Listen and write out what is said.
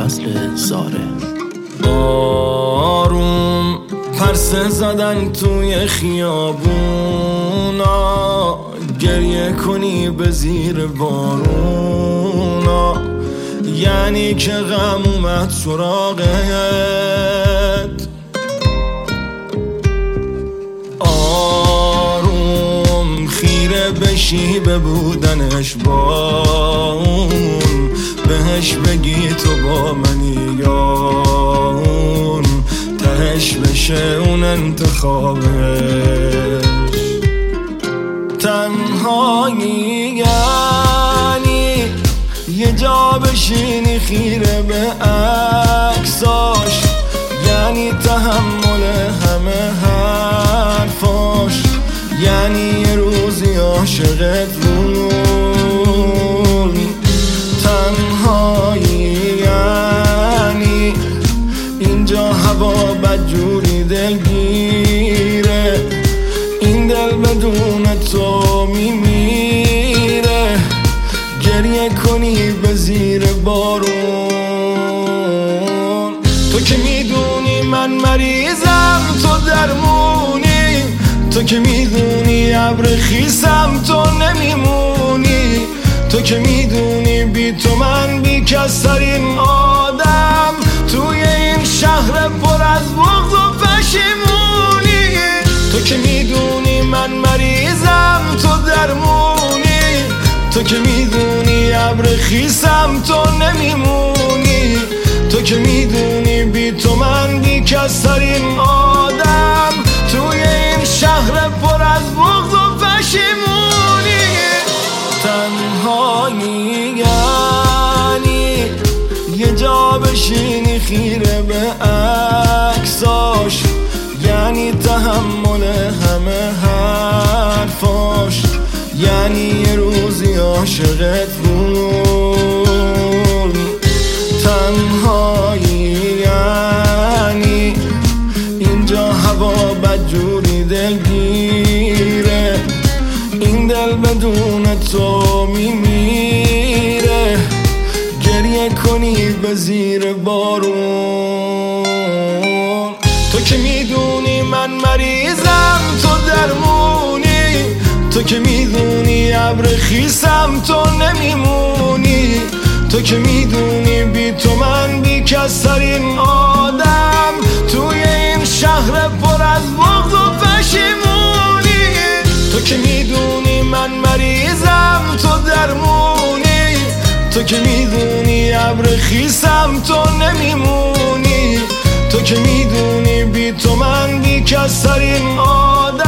فصل زاره. آروم پرسه زدن توی خیابونا، گریه کنی به زیر بارونا، یعنی که غم اومد سراغت. آروم خیره بشی به بودنش با اون، بهش بگی تو با منی یا اون، تهش بشه اون انتخابش. تنهایی یعنی یه جا بشینی خیره به عکساش، یعنی تحمل همه حرفاش، یعنی یه روزی عاشقت بود. تنهایی یعنی اینجا هوا بدجوری دلگیره، این دل بدون تو میمیره، گریه کنی به زیر بارون. تو که میدونی من مریضم تو درمونی، تو که میدونی ابر خیسم تو نمیمونی، تو که میدونی بی تو من بی کس‌ترین آدم توی این شهر پر از بغض و پشیمونی. تو که میدونی من مریضم تو درمونی، تو که میدونی ابر خیسم تو نمیمونی، تو که میدونی بی تو من بی کس‌ترین آدم توی این شهر پر از بغض و پشیمونی. تنهایی یعنی یه جا بشینی خیره به عکساش، یعنی تحمل همه حرفاش، یعنی یه روزی عاشقت بود. تنهایی یعنی اینجا هوا بدجوری دلگیره، این دل بدون تو میمیره، گریه کنی به زیر بارون. تو که میدونی من مریضم تو درمونی، تو که میدونی ابر خیسم تو نمیمونی، تو که میدونی بی تو من بی کس‌ترین آدم توی این شهر پر از بغض و پشیمونی. تو که میدونی من مریضم تو درمونی، تو که میدونی ابر خیسم تو نمیمونی، تو که میدونی بی تو من بی کس‌ترین آدم